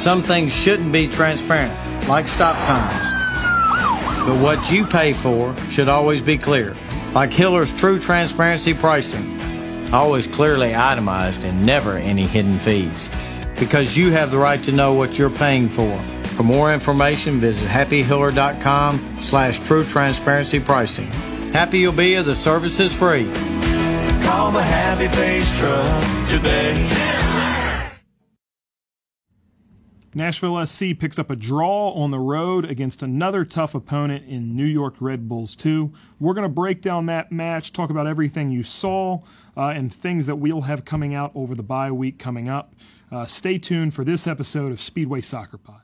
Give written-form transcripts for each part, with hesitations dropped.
Some things shouldn't be transparent, like stop signs. But what you pay for should always be clear, like Hiller's True Transparency Pricing. Always clearly itemized and never any hidden fees. Because you have the right to know what you're paying for. For more information, visit happyhiller.com/true transparency pricing. Happy you'll be if the service is free. Call the Happy Face Truck today. Nashville SC picks up a draw on the road against another tough opponent in New York Red Bulls 2. We're going to break down that match, talk about everything you saw, and things that we'll have coming out over the bye week coming up. Stay tuned for this episode of Speedway Soccer Pod.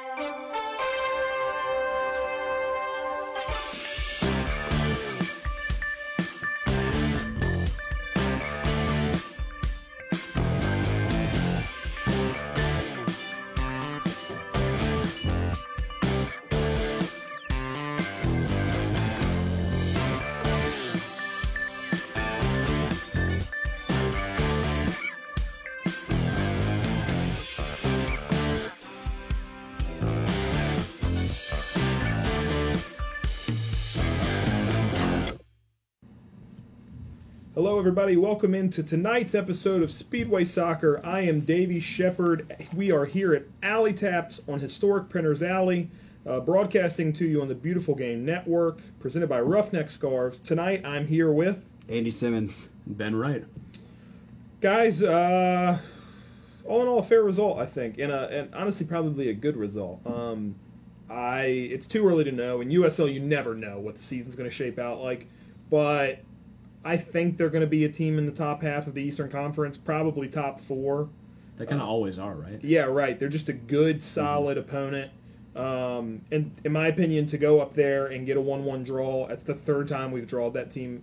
Hello, everybody. Welcome into tonight's episode of Speedway Soccer. I am Davey Shepard. We are here at Alley Taps on historic Printers Alley, broadcasting to you on the Beautiful Game Network, presented by Roughneck Scarves. Tonight, I'm here with Andy Simmons. Ben Wright. Guys, all in all, a fair result, I think, and honestly, probably a good result. It's too early to know. In USL, you never know what the season's going to shape out like, but I think they're going to be a team in the top half of the Eastern Conference, probably top four. They kind of always are, right? Yeah, right. They're just a good, solid opponent. And in my opinion, to go up there and get a 1-1 draw, that's the third time we've drew that team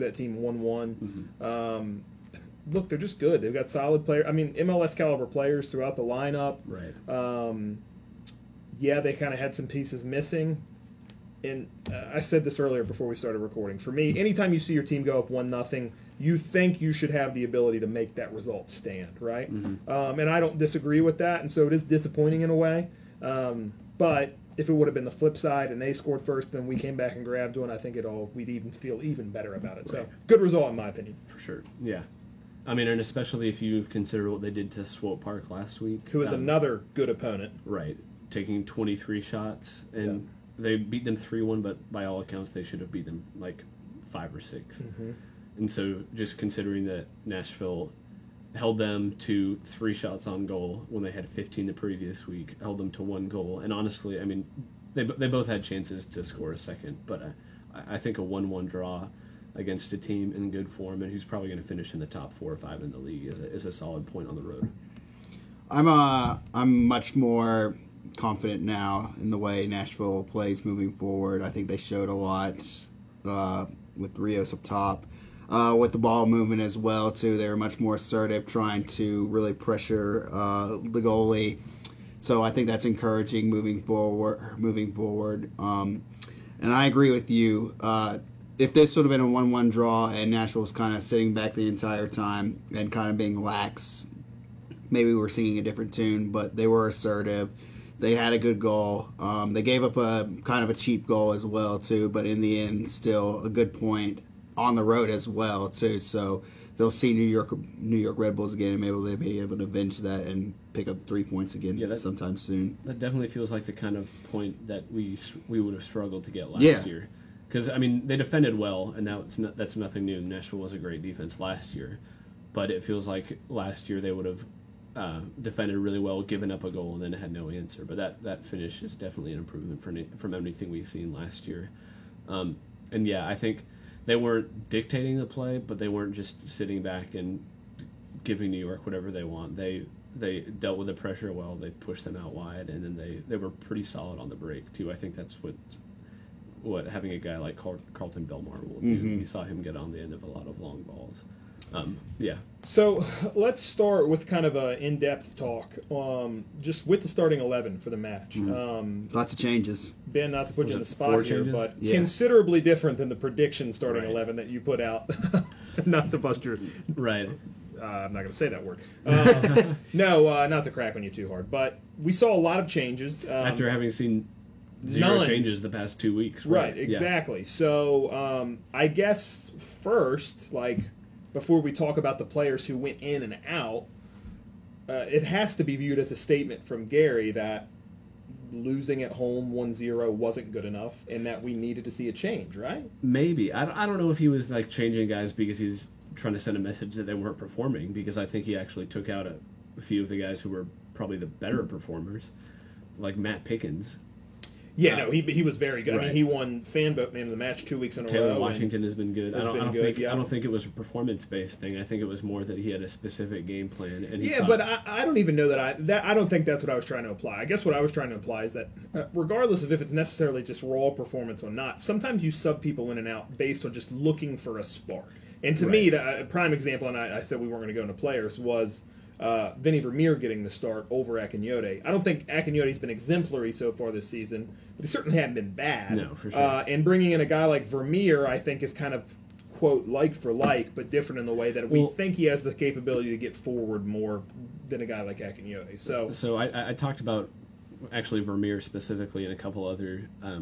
1-1. Look, they're just good. They've got solid players. I mean, MLS caliber players throughout the lineup. Right. Yeah, they kind of had some pieces missing. And I said this earlier before we started recording. For me, anytime you see your team go up 1-0, you think you should have the ability to make that result stand, right? And I don't disagree with that, and so it is disappointing in a way. But if it would have been the flip side and they scored first, then we came back and grabbed one, I think we'd even feel even better about it. Right. So good result in my opinion. For sure, yeah. I mean, and especially if you consider what they did to Swope Park last week. Who is another good opponent. Right, taking 23 shots and... Yeah. They beat them 3-1, but by all accounts, they should have beat them like 5 or 6. And so just considering that Nashville held them to 3 shots on goal when they had 15 the previous week, held them to 1 goal. And honestly, I mean, they both had chances to score a second, but I think a 1-1 draw against a team in good form and who's probably going to finish in the top 4 or 5 in the league is a solid point on the road. I'm much more confident now in the way Nashville plays moving forward. I think they showed a lot with Rios up top. With the ball movement as well, too. They were much more assertive, trying to really pressure the goalie. So I think that's encouraging moving forward. And I agree with you. If this would have been a 1-1 draw and Nashville was kind of sitting back the entire time and kind of being lax, maybe we're singing a different tune, but they were assertive. They had a good goal. They gave up a kind of a cheap goal as well, too, but in the end, still a good point on the road as well, too. So they'll see New York Red Bulls again, and maybe they'll be able to avenge that and pick up 3 points again sometime soon. That definitely feels like the kind of point that we would have struggled to get last year. Because, I mean, they defended well, and that's nothing new. Nashville was a great defense last year. But it feels like last year they would have defended really well, given up a goal, and then had no answer. But that finish is definitely an improvement from anything we've seen last year. And yeah, I think they weren't dictating the play, but they weren't just sitting back and giving New York whatever they want. They dealt with the pressure well. They pushed them out wide, and then they were pretty solid on the break too. I think that's what having a guy like Carlton Belmar will do. You saw him get on the end of a lot of long balls. Yeah. So let's start with kind of an in-depth talk, just with the starting 11 for the match. Lots of changes. Ben, not to put you in the spot here, but considerably different than the prediction starting 11 that you put out. Not to bust your... Right. I'm not going to say that word. Not to crack on you too hard, but we saw a lot of changes after having seen zero changes the past 2 weeks. Right, exactly. Yeah. So I guess first, before we talk about the players who went in and out, it has to be viewed as a statement from Gary that losing at home 1-0 wasn't good enough and that we needed to see a change, right? Maybe. I don't know if he was changing guys because he's trying to send a message that they weren't performing, because I think he actually took out a few of the guys who were probably the better performers, like Matt Pickens. Yeah, he was very good. Right. I mean, he won Fan Vote Man of the Match 2 weeks in a row. Taylor Washington has been good. I don't think it was a performance-based thing. I think it was more that he had a specific game plan. And but I don't even know that I don't think that's what I was trying to apply. I guess what I was trying to imply is that regardless of if it's necessarily just raw performance or not, sometimes you sub people in and out based on just looking for a spark. And to me, the prime example, and I said we weren't going to go into players, was Vinny Vermeer getting the start over Akinyote. I don't think Akinyote's been exemplary so far this season, but he certainly hadn't been bad. No, for sure. And bringing in a guy like Vermeer, I think, is kind of, quote, like for like, but different in the way that we think he has the capability to get forward more than a guy like Akinyote. So I talked about actually Vermeer specifically and a couple other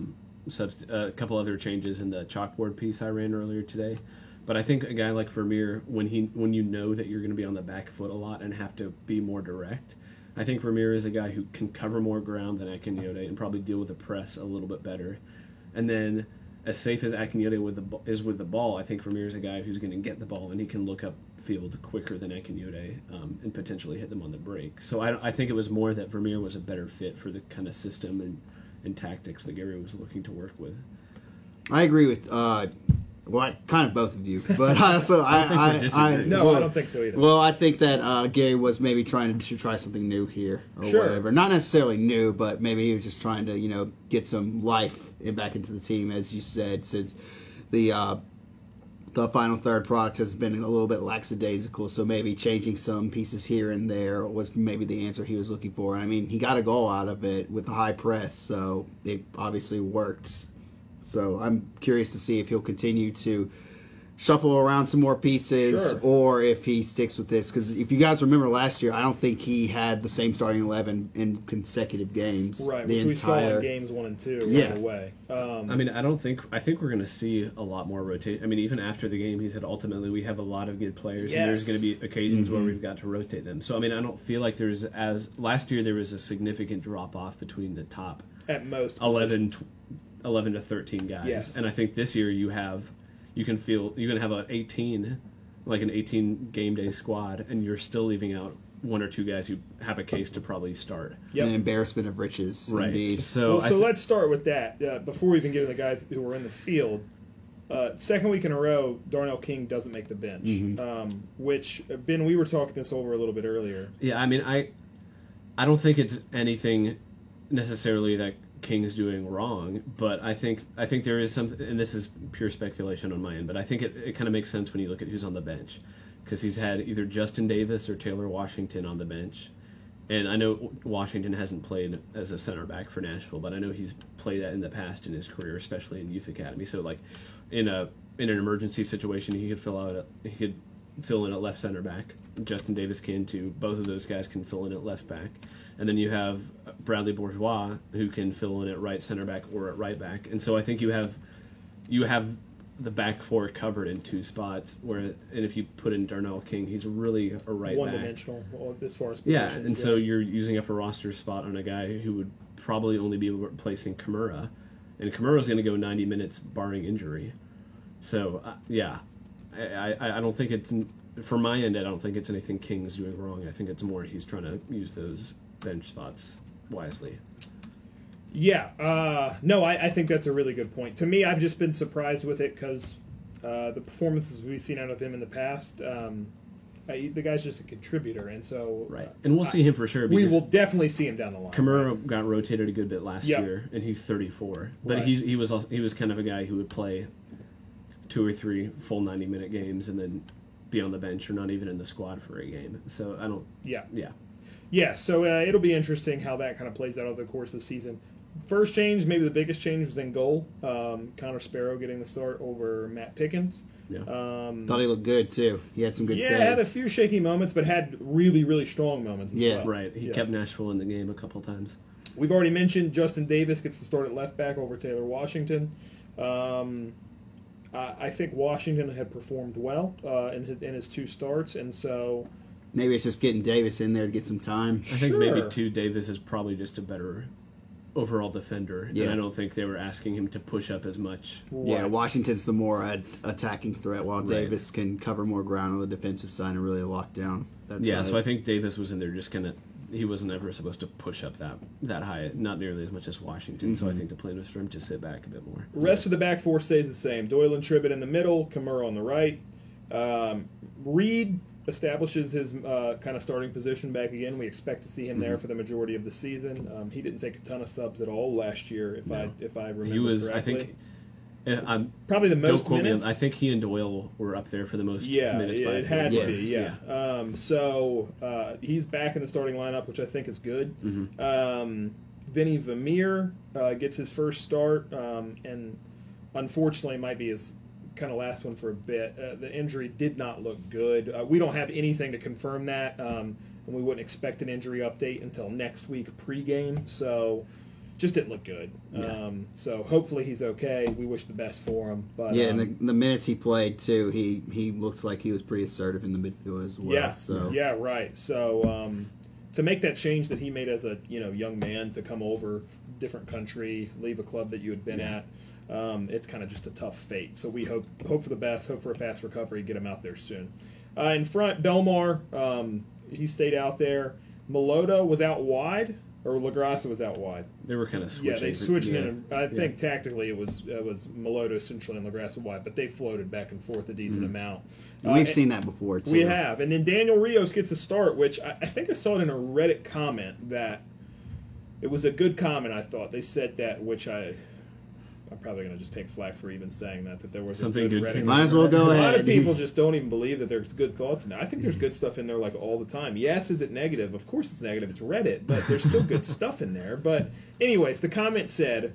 changes in the chalkboard piece I ran earlier today. But I think a guy like Vermeer, when you know that you're going to be on the back foot a lot and have to be more direct, I think Vermeer is a guy who can cover more ground than Akinyote and probably deal with the press a little bit better. And then, as safe as Akinyote is with the ball, I think Vermeer is a guy who's going to get the ball and he can look up field quicker than Akinyote and potentially hit them on the break. So I think it was more that Vermeer was a better fit for the kind of system and tactics that Gary was looking to work with. I agree with kind of both of you, but I don't think so either. Well, I think that Gary was maybe trying to try something new here or whatever. Not necessarily new, but maybe he was just trying to get some life back into the team, as you said, since the final third product has been a little bit lackadaisical. So maybe changing some pieces here and there was maybe the answer he was looking for. I mean, he got a goal out of it with the high press, so it obviously worked. So I'm curious to see if he'll continue to shuffle around some more pieces or if he sticks with this. Because if you guys remember last year, I don't think he had the same starting 11 in consecutive games. Right, which we saw in games 1 and 2 right away. I think we're going to see a lot more rotation. I mean, even after the game, he said ultimately we have a lot of good players and there's going to be occasions where we've got to rotate them. So, I mean, I don't feel like last year there was a significant drop-off between the top at most 11 to 13 guys. Yes. And I think this year you can have an 18 game day squad, and you're still leaving out 1 or 2 guys who have a case to probably start. An embarrassment of riches, right. Indeed. So let's start with that. Before we even get to the guys who were in the field, second week in a row, Darnell King doesn't make the bench, which, Ben, we were talking this over a little bit earlier. Yeah, I mean, I don't think it's anything necessarily that King's doing wrong, but I think there is something, and this is pure speculation on my end, but I think it kind of makes sense when you look at who's on the bench, because he's had either Justin Davis or Taylor Washington on the bench, and I know Washington hasn't played as a center back for Nashville, but I know he's played that in the past in his career, especially in youth academy. So like in an emergency situation, he could fill in at left center back. Justin Davis can too. Both of those guys can fill in at left back. And then you have Bradley Bourgeois, who can fill in at right center back or at right back. And so I think you have the back four covered in 2 spots. And if you put in Darnell King, he's really a right one-dimensional as far as positions. And so you're using up a roster spot on a guy who would probably only be replacing Kimura, and Kimura's going to go 90 minutes barring injury. So I don't think it's, for my end, I don't think it's anything King's doing wrong. I think it's more he's trying to use those bench spots wisely. Yeah. No, I think that's a really good point. To me, I've just been surprised with it because the performances we've seen out of him in the past, the guy's just a contributor, and so right. And we'll see him for sure. We will definitely see him down the line. Kimura got rotated a good bit last year, and he's 34. But he was kind of a guy who would play 2 or 3 full 90-minute games and then be on the bench or not even in the squad for a game. So I don't. Yeah. So it'll be interesting how that kind of plays out over the course of the season. First change, maybe the biggest change, was in goal. Connor Sparrow getting the start over Matt Pickens. Yeah. Thought he looked good too. He had some good saves. Had a few shaky moments, but had really, really strong moments as well. Right. He kept Nashville in the game a couple times. We've already mentioned Justin Davis gets the start at left back over Taylor Washington. I think Washington had performed well in his 2 starts, and so maybe it's just getting Davis in there to get some time. I think maybe too, Davis is probably just a better overall defender, and I don't think they were asking him to push up as much. Yeah, Washington's the more attacking threat, while Davis can cover more ground on the defensive side and really lock down that side. So I think Davis was in there just kind of, he wasn't ever supposed to push up that high, not nearly as much as Washington, so I think the plan was for him to sit back a bit more. Rest of the back 4 stays the same. Doyle and Tribbett in the middle, Kamara on the right. Reed establishes his kind of starting position back again. We expect to see him there for the majority of the season. He didn't take a ton of subs at all last year, if I remember He was, correctly. I think, probably the most minutes. I think he and Doyle were up there for the most Yeah, minutes. it had to be, Yeah. So he's back in the starting lineup, which I think is good. Vinny Vermeer gets his first start, and unfortunately might be his kind of last one for a bit. The injury did not look good. We don't have anything to confirm that, and we wouldn't expect an injury update until next week pregame, so just didn't look good. So hopefully he's okay. We wish the best for him. But and the minutes he played too, he looks like he was pretty assertive in the midfield as well. Right. So to make that change that he made as a young man, to come over, different country, leave a club that you had been at, it's kind of just a tough fate. So we hope for the best, hope for a fast recovery, get him out there soon. In front, Belmar, he stayed out there. Melota was out wide, or LaGrassa was out wide. They were kind of switching. Yeah, they switched in. I think tactically it was Melota essentially and LaGrassa wide, but they floated back and forth a decent amount. We've seen that before, too. We have. And then Daniel Rios gets a start, which I think I saw it in a Reddit comment that it was a good comment, I thought. They said that, which I'm probably going to just take flack for even saying that there was something a good good. Reddit. Might as well go ahead. A lot of people just don't even believe that there's good thoughts in there. I think there's good stuff in there like all the time. Yes, is it negative? Of course it's negative. It's Reddit, but there's still good stuff in there. But anyways, the comment said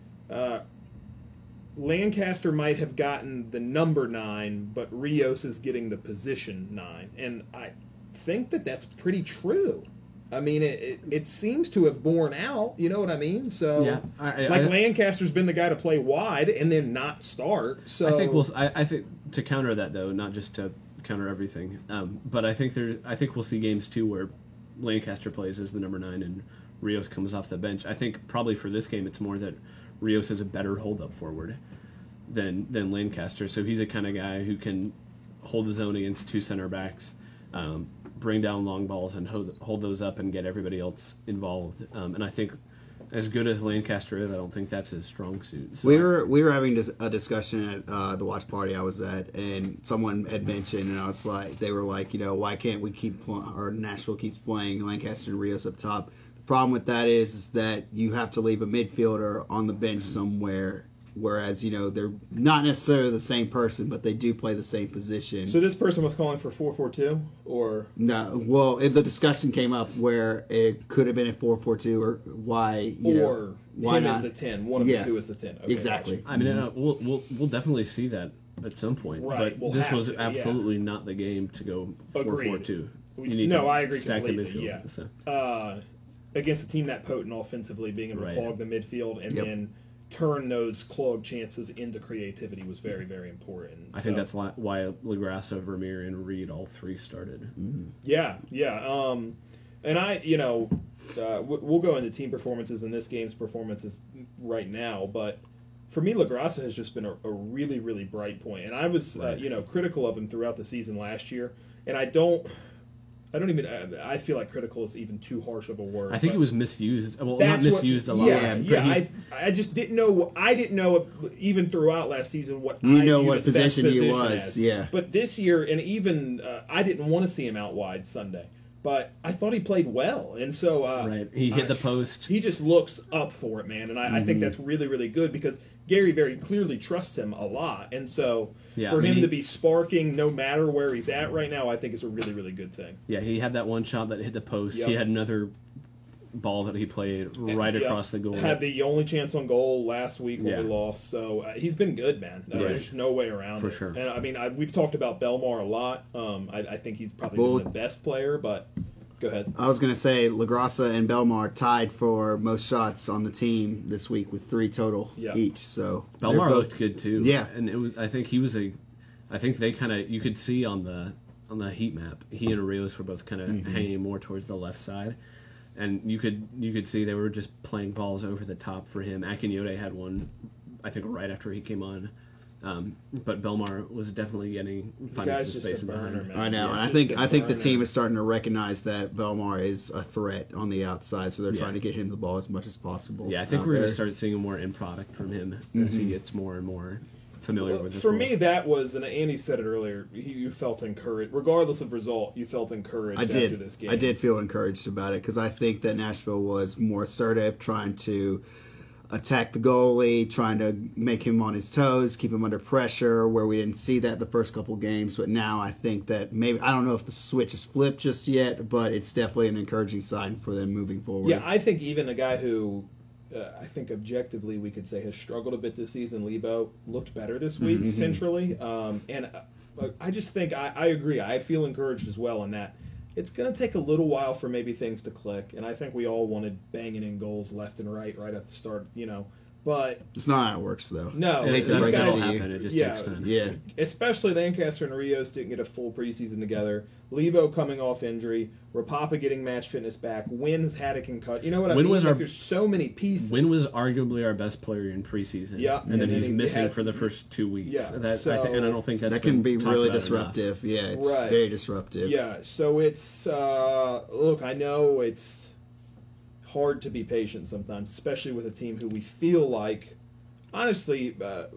Lancaster might have gotten the number 9, but Rios is getting the position 9. And I think that that's pretty true. I mean, it seems to have borne out. You know what I mean? So, Lancaster's been the guy to play wide and then not start. So I think to counter that though, not just to counter everything, but I think we'll see games too where Lancaster plays as the number 9 and Rios comes off the bench. I think probably for this game it's more that Rios is a better hold-up forward than Lancaster. So he's a kind of guy who can hold his own against 2 center backs. Bring down long balls and hold those up and get everybody else involved. And I think, as good as Lancaster is, I don't think that's his strong suit. So we were having a discussion at the watch party I was at, and someone had mentioned, and I was like, they were like, why can't we or Nashville keeps playing Lancaster and Rios up top? The problem with that is that you have to leave a midfielder on the bench somewhere. Whereas, they're not necessarily the same person, but they do play the same position. So this person was calling for 4-4-2, or no? Well, the discussion came up where it could have been a 4-4-2, or why why not as the 10, one of the two is the 10. Okay, exactly. Gotcha. I mean, we'll definitely see that at some point. Right, but this was absolutely not the game to go 4-4-2. You need to I agree stack the completely. midfield. Yeah. Against a team that potent offensively, being able to clog the midfield and then turn those clogged chances into creativity was very, very important. I think that's why LaGrassa, Vermeer, and Reed all 3 started. Yeah. And we'll go into team performances and this game's performances right now, but for me, LaGrassa has just been a really, really bright point. And I was, critical of him throughout the season last year, and I feel like critical is even too harsh of a word. I think it was misused. Well, not misused a lot. I just didn't know. I didn't know even throughout last season what what position he was. As. Yeah. But this year, and even I didn't want to see him out wide Sunday. But I thought he played well, and so he hit the post. He just looks up for it, man, and I think that's really, really good because Gary very clearly trusts him a lot, and so for him to be sparking no matter where he's at right now, I think is a really, really good thing. Yeah, he had that one shot that hit the post. He had another ball that he played right Yeah. across the goal. Had the only chance on goal last week when Yeah. we lost. So he's been good, man. There's no way around For it. sure. And I mean, we've talked about Belmar a lot. I think he's probably been the best player, but go ahead. I was going to say LaGrassa and Belmar tied for most shots on the team this week with 3 total each. So Belmar looked good too. Yeah. And it was. I think they kind of, you could see on the heat map, he and Rios were both kind of hanging more towards the left side, and you could see they were just playing balls over the top for him. Akinyode had one, I think, right after he came on, but Belmar was definitely finding some space in behind him. I know, and I think the team is starting to recognize that Belmar is a threat on the outside, so they're trying to get him the ball as much as possible. Yeah, I think we're going to start seeing more end product from him as he gets more and more familiar with this For role. me, that was, and Andy said it earlier, you felt encouraged. Regardless of result, you felt encouraged after this game. I did feel encouraged about it because I think that Nashville was more assertive, trying to attack the goalie, trying to make him on his toes, keep him under pressure, where we didn't see that the first couple games. But now I think that maybe, I don't know if the switch is flipped just yet, but it's definitely an encouraging sign for them moving forward. Yeah, I think even a guy who I think objectively we could say has struggled a bit this season, Lebo, looked better this week centrally. And I just think, I agree. I feel encouraged as well in that. It's going to take a little while for maybe things to click. And I think we all wanted banging in goals left and right at the start, But it's not how it works, though. no, It these does guys- happen. It just takes time. Yeah. especially Lancaster and Rios didn't get a full preseason together. Lebo coming off injury, Rapapa getting match fitness back. Wynn's had a concussion. You know what I Wynn mean? was Like, our- there's so many pieces. Wynn was arguably our best player in preseason. Yeah, and then he's he missing has- for the first 2 weeks. Yeah, and I don't think that's That can be been talked really about disruptive. Yeah, it's Right. very disruptive. Yeah, so it's look, I know it's hard to be patient sometimes, especially with a team who we feel like, honestly,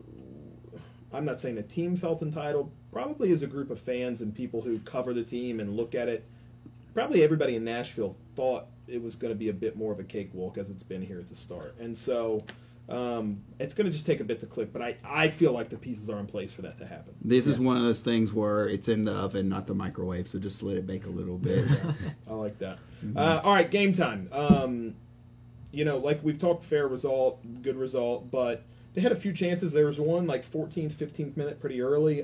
I'm not saying the team felt entitled. Probably as a group of fans and people who cover the team and look at it, probably everybody in Nashville thought it was going to be a bit more of a cakewalk as it's been here at the start. And so it's going to just take a bit to click, but I feel like the pieces are in place for that to happen. This is one of those things where it's in the oven, not the microwave, so just let it bake a little bit. I like that. All right, game time. Like we've talked, fair result, good result, but they had a few chances. There was one, 14th, 15th minute pretty early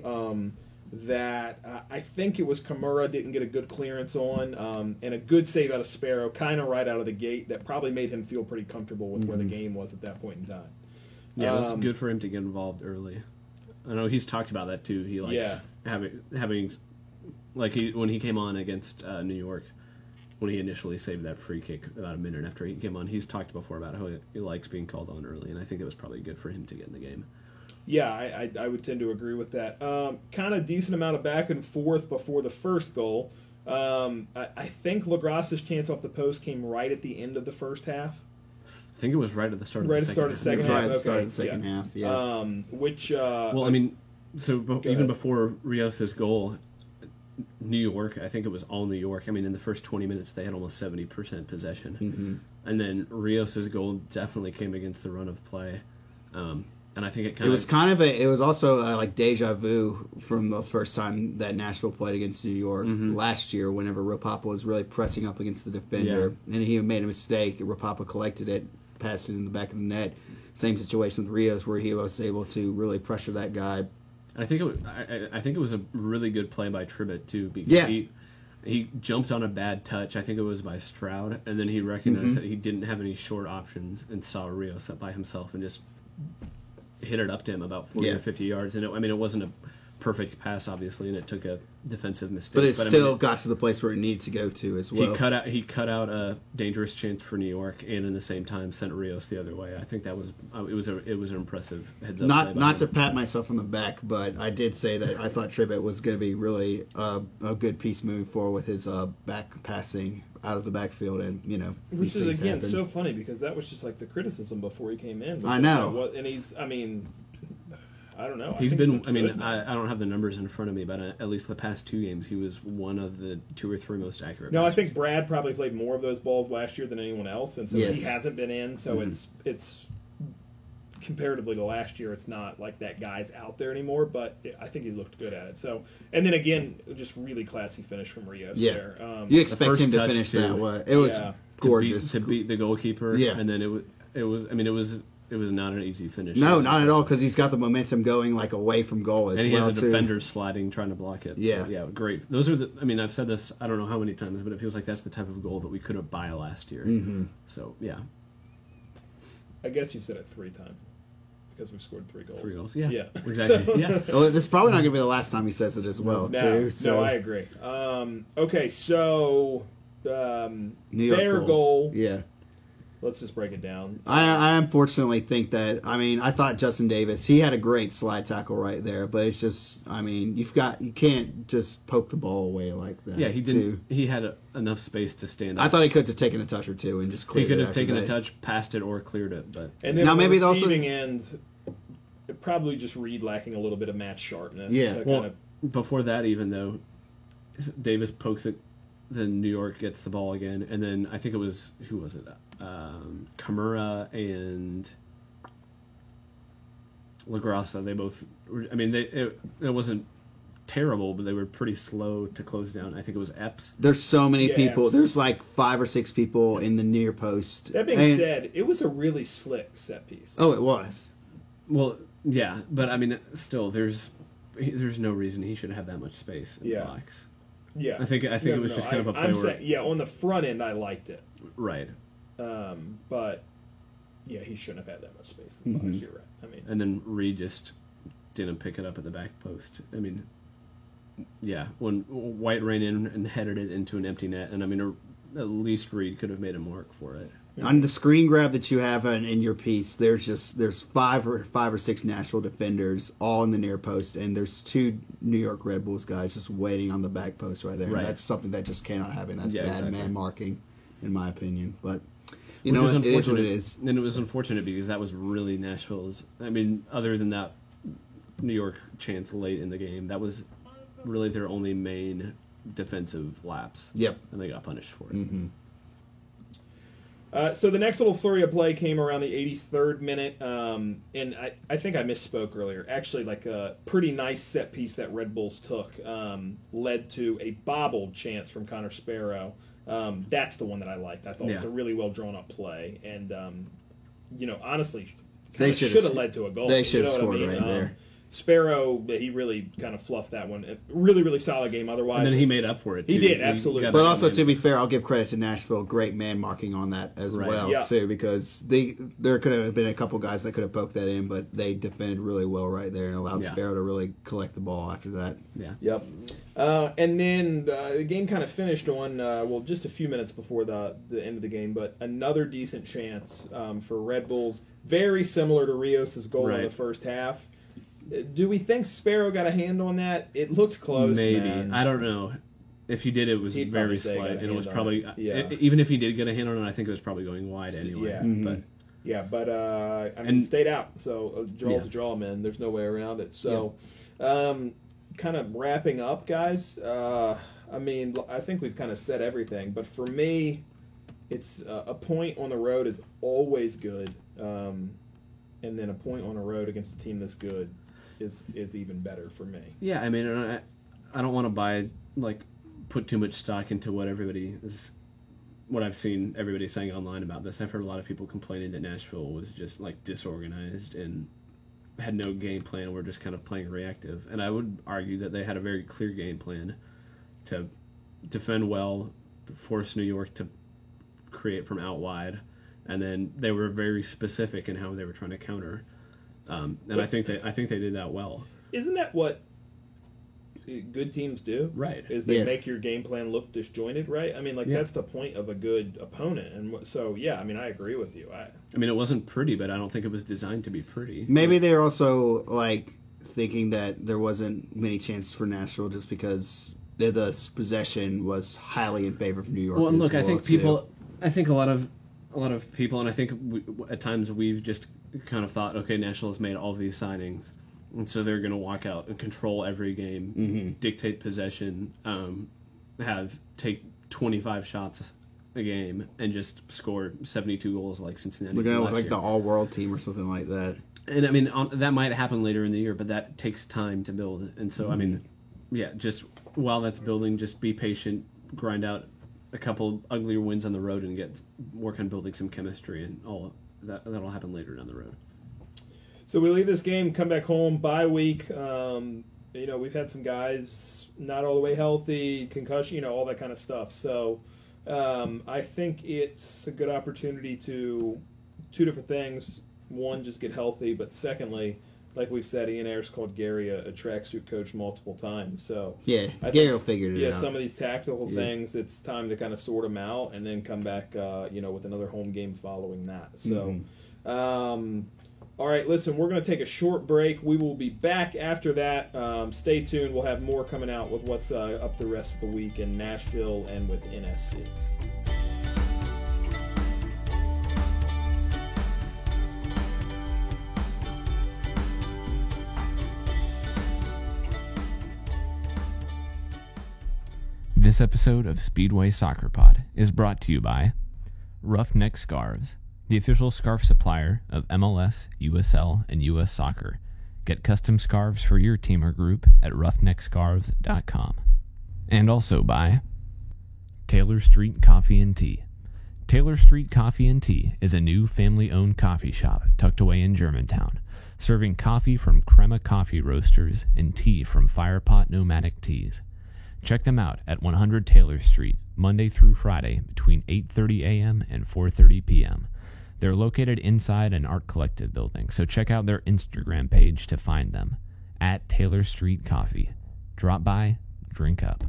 that I think it was Kimura didn't get a good clearance on, and a good save out of Sparrow, kind of right out of the gate, that probably made him feel pretty comfortable with where the game was at that point in time. Yeah, it was good for him to get involved early. I know he's talked about that too. He likes having when he came on against New York, when he initially saved that free kick about a minute after he came on. He's talked before about how he likes being called on early, and I think it was probably good for him to get in the game. Yeah, I would tend to agree with that. Kind of decent amount of back and forth before the first goal. I think LaGrassa's chance off the post came right at the end of the first half. I think it was right at the start of Right the at the start of the second second half. half. Right, start Okay, of the second half, yeah. Which Well, I mean, even ahead. before Rios' goal, New York, I think it was all New York. I mean, in the first 20 minutes, they had almost 70% possession. And then Rios' goal definitely came against the run of play. And I think it was also like deja vu from the first time that Nashville played against New York last year, whenever Rapapa was really pressing up against the defender, and he made a mistake. Rapapa collected it, passed it in the back of the net. Same situation with Rios, where he was able to really pressure that guy. I think it was a really good play by Tribbett too, because he jumped on a bad touch. I think it was by Stroud, and then he recognized that he didn't have any short options and saw Rios up by himself and just hit it up to him about 40 or 50 yards. And it wasn't a perfect pass, obviously, and it took a defensive mistake. But it still got to the place where it needed to go to as well. He cut out a dangerous chance for New York, and in the same time sent Rios the other way. I think that was it was an impressive heads up. Not to pat myself on the back, but I did say that I thought Tribbett was going to be really a good piece moving forward with his back passing out of the backfield, and which is these again things so funny because that was just like the criticism before he came in. I know. And he's, I don't know. He's I think been. looked I mean, good. I don't have the numbers in front of me, but at least the past 2 games, he was one of the 2 or 3 most accurate. No, I passers. think Brad probably played more of those balls last year than anyone else, and so he Yes. hasn't been in. So it's comparatively to last year, it's not like that guy's out there anymore. But I think he looked good at it. So, and then again, just really classy finish from Rios Yeah. there. You expect first him to touch, finish too. that way. It was gorgeous. to beat the goalkeeper. Yeah. And then it was not an easy finish. No, not at all, because he's got the momentum going like away from goal as And he well has a too. defender sliding, trying to block it. Yeah. So, yeah, great. Those are the. I mean, I've said this. I don't know how many times, but it feels like that's the type of goal that we couldn't buy last year. Mm-hmm. So yeah, I guess you've said it 3 times because we've scored 3 goals. 3 goals. Yeah, Yeah. exactly. So- Yeah. Well, this is probably not going to be the last time he says it as well, too. So No, I agree. Okay, so New York their goal. Yeah. Let's just break it down. I unfortunately think that, I thought Justin Davis, he had a great slide tackle right there, but it's just, you can't just poke the ball away like that. Yeah, he too. didn't. He had enough space to stand up. I thought he could have taken a touch or two and just He cleared could it have after taken a that. touch, passed it, or cleared it. But And then Now, on the maybe also- receiving end, it probably just Reed lacking a little bit of match sharpness. Yeah. to well, kind before that, even though Davis pokes it, then New York gets the ball again, and then I think it was who was it? Kamura and LaGrassa. They both. I mean, it wasn't terrible, but they were pretty slow to close down. I think it was Epps. There's so many Yeah, people. it's- There's like 5 or 6 people in the near post. that being And- said, it was a really slick set piece. Oh, it was. Well, yeah, but I mean, still, there's no reason he should have that much space in Yeah. the box. Yeah, I think it was just kind of a play I'm where- saying, yeah, on the front end, I liked it, Right. but yeah, he shouldn't have had that much space in the Mm-hmm. box. You're right. I mean, And then Reed just didn't pick it up at the back post. I mean, yeah, when White ran in and headed it into an empty net, and I mean, at least Reed could have made a mark for it. On the screen grab that you have in your piece, there's 5 or 6 Nashville defenders all in the near post, and there's 2 New York Red Bulls guys just waiting on the back post right there. Right. That's something that just cannot happen. That's Yeah, bad exactly. man marking, in my opinion. But you Which know, was it is what unfortunate. it is. And it was unfortunate because that was really Nashville's. I mean, other than that New York chance late in the game, that was really their only main defensive lapse. Yep. And they got punished for it. Mm-hmm. So the next little flurry of play came around the 83rd minute, and I think I misspoke earlier. Actually, like a pretty nice set piece that Red Bulls took led to a bobbled chance from Connor Sparrow. That's the one that I liked. I thought it was Yeah. a really well drawn up play, and honestly, They should should've have led to a goal. they should've You know what scored I mean? right there. Sparrow, he really kind of fluffed that one. Really, really solid game. Otherwise, And then he made up for it, too. He did, absolutely. got But that also, game. to be fair, I'll give credit to Nashville. Great man marking on that as Right. well, Yeah. too, because there could have been a couple guys that could have poked that in, but they defended really well right there and allowed Yeah. Sparrow to really collect the ball after that. Yeah. Yep. And then the game kind of finished on, just a few minutes before the end of the game, but another decent chance for Red Bulls. Very similar to Rios' goal in Right. the first half. Do we think Sparrow got a hand on that? It looked close, Maybe. man. I don't know. If he did, it was He'd probably very say he got slight. a And it was hand on probably, it. Yeah. even if he did get a hand on it, I think it was probably going wide anyway. Yeah. But Yeah, but it And- stayed out. So a draw's Yeah. a draw, man. There's no way around it. So, kind of wrapping up, guys. I think we've kind of said everything. But for me, it's a point on the road is always good, and then a point on the road against a team that's good is even better for me. yeah, I mean, I don't want to put too much stock into what I've seen everybody saying online about this. I've heard a lot of people complaining that Nashville was just disorganized and had no game plan. We're just kind of playing reactive. And I would argue that they had a very clear game plan to defend well, force New York to create from out wide, and then they were very specific in how they were trying to counter. And I think they did that well. Isn't that what good teams do? Right. Is they Yes. make your game plan look disjointed, right? I mean, Yeah. that's the point of a good opponent. And so, yeah, I agree with you. I mean, it wasn't pretty, but I don't think it was designed to be pretty. Maybe they're also thinking that there wasn't many chances for Nashville just because the possession was highly in favor of New York. Well, and as look, I think too. I think a lot of people, and I think at times we've just kind of thought, okay, Nashville has made all these signings, and so they're going to walk out and control every game, dictate possession, take 25 shots a game, and just score 72 goals like Cincinnati We're did gonna look last like year. the all-world team or something like that. And I mean, that might happen later in the year, but that takes time to build. And so, I mean, yeah, just while that's building, just be patient, grind out a couple uglier wins on the road and work on building some chemistry, and all that'll happen later down the road. So we leave this game, come back home, bye week. We've had some guys not all the way healthy, concussion, all that kind of stuff. So I think it's a good opportunity to two different things. One, just get healthy, but secondly, like we've said, Ian Ayers called Gary a tracksuit coach multiple times. So Yeah, I Gary think, will figure it out. some of these tactical things, it's time to kind of sort them out and then come back, with another home game following that. So, all right, listen, we're going to take a short break. We will be back after that. Stay tuned. We'll have more coming out with what's up the rest of the week in Nashville and with NSC. This episode of Speedway Soccer Pod is brought to you by Roughneck Scarves, the official scarf supplier of MLS, USL, and US Soccer. Get custom scarves for your team or group at roughneckscarves.com. And also by Taylor Street Coffee and Tea. Taylor Street Coffee and Tea is a new family-owned coffee shop tucked away in Germantown, serving coffee from Crema Coffee Roasters and tea from Firepot Nomadic Teas. Check them out at 100 Taylor Street, Monday through Friday between 8:30 a.m. and 4:30 p.m. They're located inside an Art Collective building, so check out their Instagram page to find them, at Taylor Street Coffee. Drop by, drink up.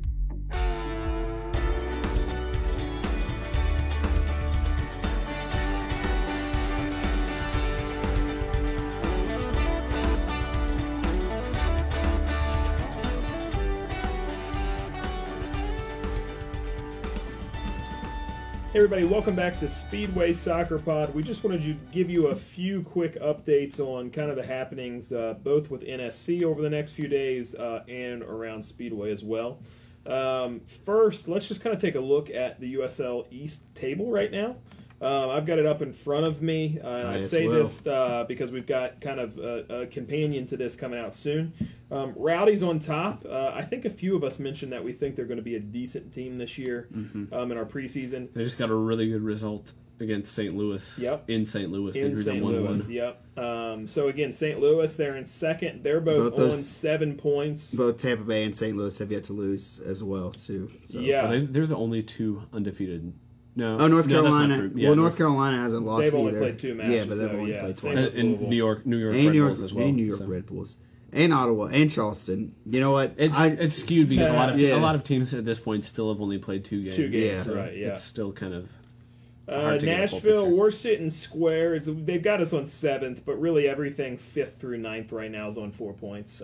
Hey everybody, welcome back to Speedway Soccer Pod. We just wanted to give you a few quick updates on kind of the happenings, both with NSC over the next few days and around Speedway as well. First, let's just kind of take a look at the USL East table right now. I've got it up in front of me. I say this because we've got kind of a companion to this coming out soon. Rowdy's on top. I think a few of us mentioned that we think they're going to be a decent team this year in our preseason. They just got a really good result against St. Louis. Yep. In St. Louis. In St. Louis, yep. So again, St. Louis, they're in second. They're both on 7 points. Both Tampa Bay and St. Louis have yet to lose as well, too. So. Yeah. They're the only two undefeated. No. Oh, North Carolina. That's not true. Yeah, well, North Carolina hasn't lost They've either. only played 2 matches. Yeah, but they've only played Same twice. with And Louisville. New York And Red Bulls as well. And New York Red Bulls. And Ottawa. And Charleston. You know what? It's skewed because a lot of teams at this point still have only played 2 games. 2 games, Yeah. right, yeah. It's still kind of hard to get a full Nashville, picture. we're sitting square. They've got us on 7th, but really everything 5th through 9th right now is on 4 points.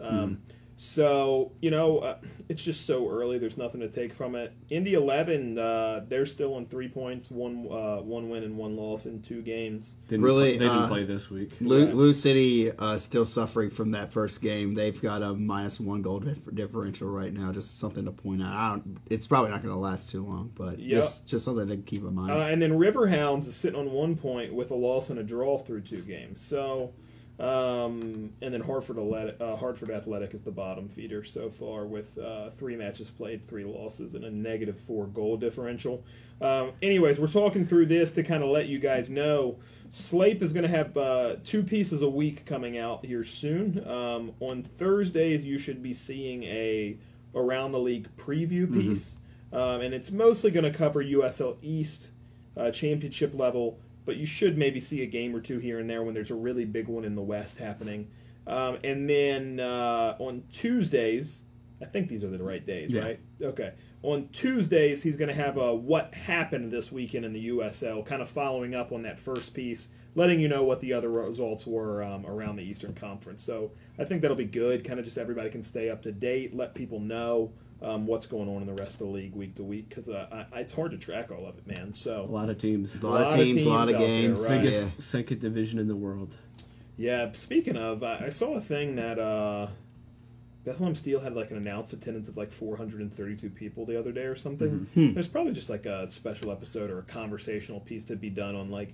So, it's just so early. There's nothing to take from it. Indy 11, they're still on 3 points, one win and 1 loss in 2 games. They didn't play this week. Lou City still suffering from that first game. They've got a -1 goal differential right now. Just something to point out. It's probably not going to last too long, but just something to keep in mind. And then Riverhounds is sitting on 1 point with a loss and a draw through 2 games. So, and then Hartford Athletic is the bottom feeder so far with 3 matches played, 3 losses, and a -4 goal differential. Anyways, we're talking through this to kind of let you guys know. Slape is going to have 2 pieces a week coming out here soon. On Thursdays, you should be seeing a Around the League preview piece, and it's mostly going to cover USL East championship level, but you should maybe see a game or 2 here and there when there's a really big one in the West happening. And then on Tuesdays, I think these are the right days, right? Okay. On Tuesdays, he's going to have a what happened this weekend in the USL, kind of following up on that first piece, letting you know what the other results were around the Eastern Conference. So I think that'll be good. Kind of just everybody can stay up to date, let people know what's going on in the rest of the league week to week, because it's hard to track all of it, man. So A lot of teams. a lot of teams, a lot of out there, games. right? Biggest second division in the world. Yeah, speaking of, I saw a thing that Bethlehem Steel had like an announced attendance of like 432 people the other day or something. There's probably just like a special episode or a conversational piece to be done on like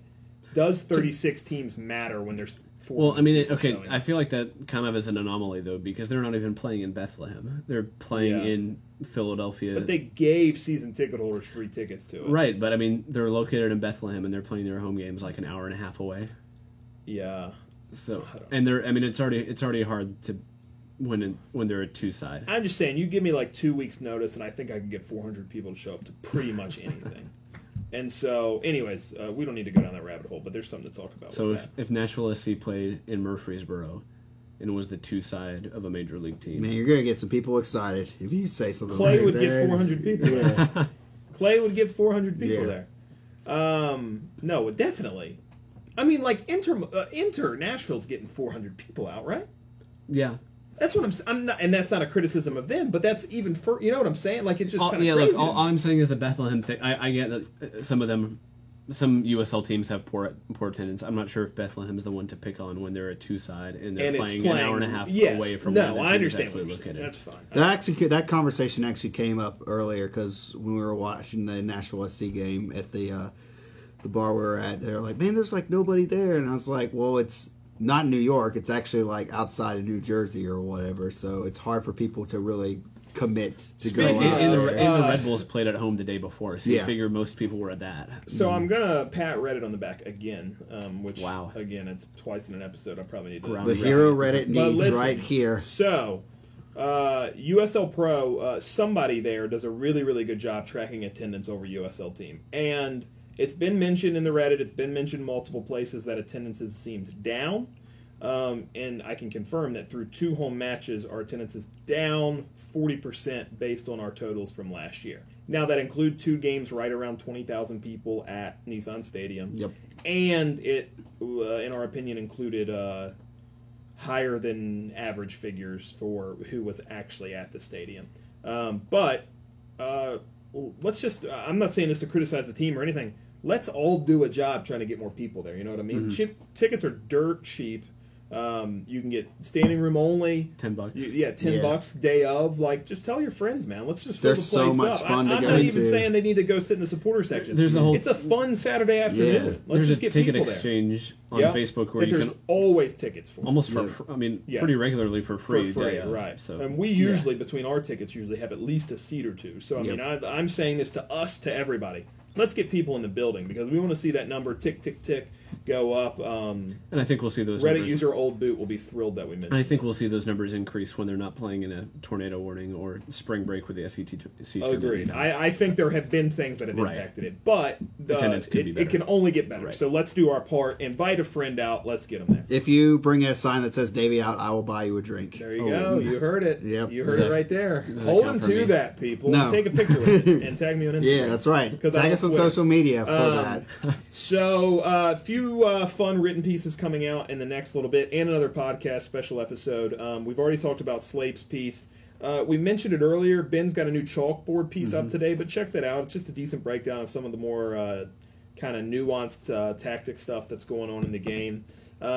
Does 36 teams matter when there's 4? Well, I mean, I feel like that kind of is an anomaly, though, because they're not even playing in Bethlehem. They're playing in Philadelphia. But they gave season ticket holders free tickets to it. Right, but I mean, they're located in Bethlehem, and they're playing their home games like an hour and a half away. Yeah. So, and it's already hard to when they're a 2-side. I'm just saying, you give me like 2 weeks notice, and I think I can get 400 people to show up to pretty much anything. And so, anyways, we don't need to go down that rabbit hole, but there's something to talk about. So if Nashville SC played in Murfreesboro and was the 2-side of a major league team, Man, you're gonna get some people excited if you say something. Clay like would that. get 400 people. Yeah. Clay would get 400 people Yeah. there. No, definitely. I mean, like Inter Nashville's getting 400 people out, right? yeah. That's what I'm not, and that's not a criticism of them, but that's even for you know what I'm saying. Like it's just kind of Yeah, crazy. look, all I'm saying is the Bethlehem thing. I get that some USL teams have poor attendance. I'm not sure if Bethlehem's the one to pick on when they're a 2-side and they're and playing, it's playing an hour and a half yes, away from no, where the I team understand is what actually you're saying. located. That's fine. That conversation actually came up earlier because when we were watching the Nashville SC game at the bar we were at, they were like, "Man, there's like nobody there," and I was like, "Well, it's not New York. It's actually like outside of New Jersey or whatever. So it's hard for people to really commit to go Speaking out." And the there. Red Bulls played at home the day before, so you Yeah. figure most people were at that. So I'm gonna pat Reddit on the back again, which Wow. again it's twice in an episode. I probably need to. Ground The zero. hero Reddit But needs listen, right here. So, USL Pro, somebody there does a really, really good job tracking attendance over USL team. And it's been mentioned in the Reddit, it's been mentioned multiple places that attendance has seemed down. And I can confirm that through 2 home matches, our attendance is down 40% based on our totals from last year. Now, that include 2 games right around 20,000 people at Nissan Stadium. Yep. And it, in our opinion, included higher than average figures for who was actually at the stadium. But let's just, I'm not saying this to criticize the team or anything. Let's all do a job trying to get more people there. You know what I mean? Tickets are dirt cheap. You can get standing room only. $10. $10 day of. Like, just tell your friends, man. Let's just fill There's the place so much up. fun to I'm go not even to. saying they need to go sit in the supporter section. There's the whole- It's a fun Saturday afternoon. Yeah. Let's There's just a get ticket people exchange on there. Yep. Facebook where That you there's can always tickets for. almost for, Yeah. pretty regularly for free. For free, day of. right? So And we usually, between our tickets, usually have at least a seat or 2. So I mean, I'm saying this to us, to everybody. Let's get people in the building because we want to see that number tick, tick, tick go up. and I think we'll see those Reddit numbers. user Old Boot will be thrilled that we mentioned. I think this. we'll see those numbers increase when they're not playing in a tornado warning or spring break with the SEC. Agreed. I think there have been things that have Right. impacted it, but Attendance could be it better. can only get better. Right. So let's do our part. Invite a friend out. Let's get them there. If you bring a sign that says Davey out, I will buy you a drink. There you go. You heard it. Yep. You Does heard it that- right there. does that Hold count them for to me? that, people. No. And take a picture with it and tag me on Instagram. Yeah, that's right. Because Tag us on social media for that. So, a few fun written pieces coming out in the next little bit, and another podcast special episode. We've already talked about Slape's piece. We mentioned it earlier. Ben's got a new chalkboard piece up today, but check that out. It's just a decent breakdown of some of the more kind of nuanced tactic stuff that's going on in the game.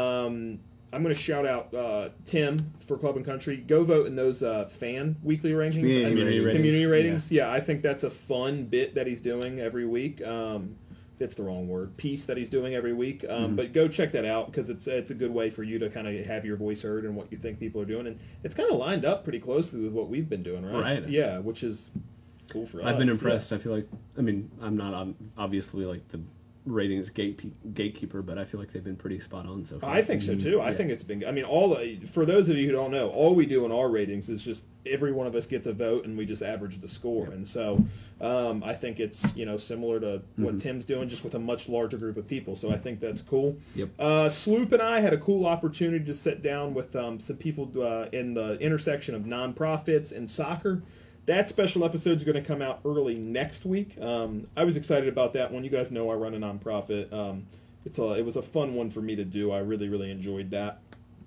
I'm going to shout out Tim for Club and Country. Go vote in those fan weekly rankings. Community ratings. Yeah, I think that's a fun bit that he's doing every week. It's the wrong word. Piece that he's doing every week. But go check that out because it's a good way for you to kind of have your voice heard and what you think people are doing. And it's kind of lined up pretty closely with what we've been doing, right? Right. Yeah, which is cool for us. I've been impressed. I feel like, I mean, I'm not obviously like the ratings gatekeeper, but I feel like they've been pretty spot on so far. I think so too. I think it's been. I mean, for those of you who don't know, all we do in our ratings is just every one of us gets a vote and we just average the score. And so I think it's similar to what Tim's doing, just with a much larger group of people. So I think that's cool. Yep. Sloop and I had a cool opportunity to sit down with some people in the intersection of nonprofits and soccer. That special episode is going to come out early next week. I was excited about that one. You guys know I run a nonprofit. It was a fun one for me to do. I really, really enjoyed that.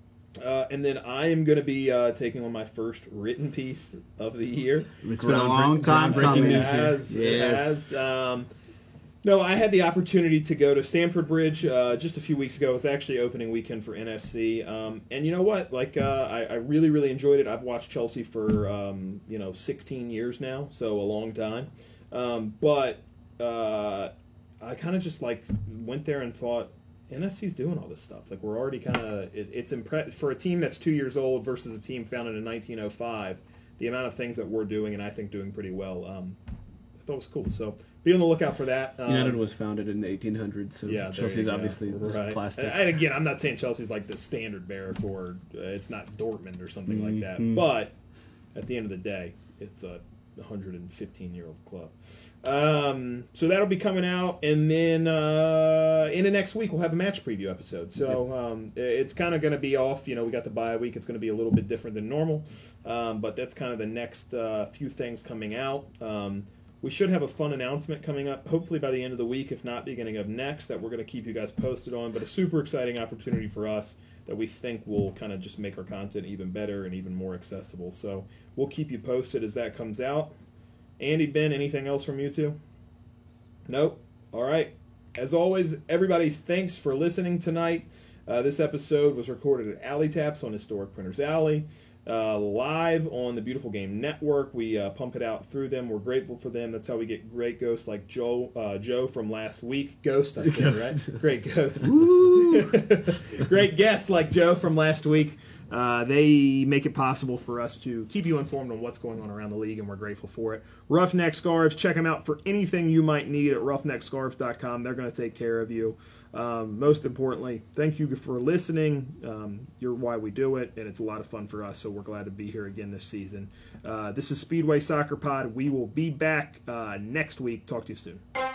And then I am going to be taking on my first written piece of the year. It's been a long time groundbreaking coming. news. It has. No, I had the opportunity to go to Stamford Bridge just a few weeks ago. It was actually opening weekend for NFC. And you know what? Like, I really, really enjoyed it. I've watched Chelsea for, 16 years now, so a long time. But I kind of just, went there and thought, NSC's doing all this stuff. Like, we're already kind of it's for a team that's 2 years old versus a team founded in 1905. The amount of things that we're doing, and I think doing pretty well, I thought was cool. So be on the lookout for that. United was founded in the 1800s, so yeah, Chelsea's obviously just plastic. And again, I'm not saying Chelsea's like the standard bearer for it's not Dortmund or something like that, but at the end of the day, it's a 115-year-old club. So that'll be coming out, and then in the next week we'll have a match preview episode. So it's kind of going to be off. We got the bye week. It's going to be a little bit different than normal, but that's kind of the next few things coming out. We should have a fun announcement coming up, hopefully by the end of the week, if not beginning of next, that we're going to keep you guys posted on. But a super exciting opportunity for us that we think will kind of just make our content even better and even more accessible. So we'll keep you posted as that comes out. Andy, Ben, anything else from you two? Nope. All right. As always, everybody, thanks for listening tonight. This episode was recorded at Alley Taps on Historic Printers Alley. Live on the Beautiful Game Network. We pump it out through them. We're grateful for them. That's how we get great ghosts like Joe from last week. Ghost, I said, right? Great ghost. Great guests like Joe from last week. They make it possible for us to keep you informed on what's going on around the league, and we're grateful for it. Roughneck Scarves, check them out for anything you might need at roughneckscarves.com. They're going to take care of you. Most importantly, thank you for listening. You're why we do it, and it's a lot of fun for us, so we're glad to be here again this season. This is Speedway Soccer Pod. We will be back next week. Talk to you soon.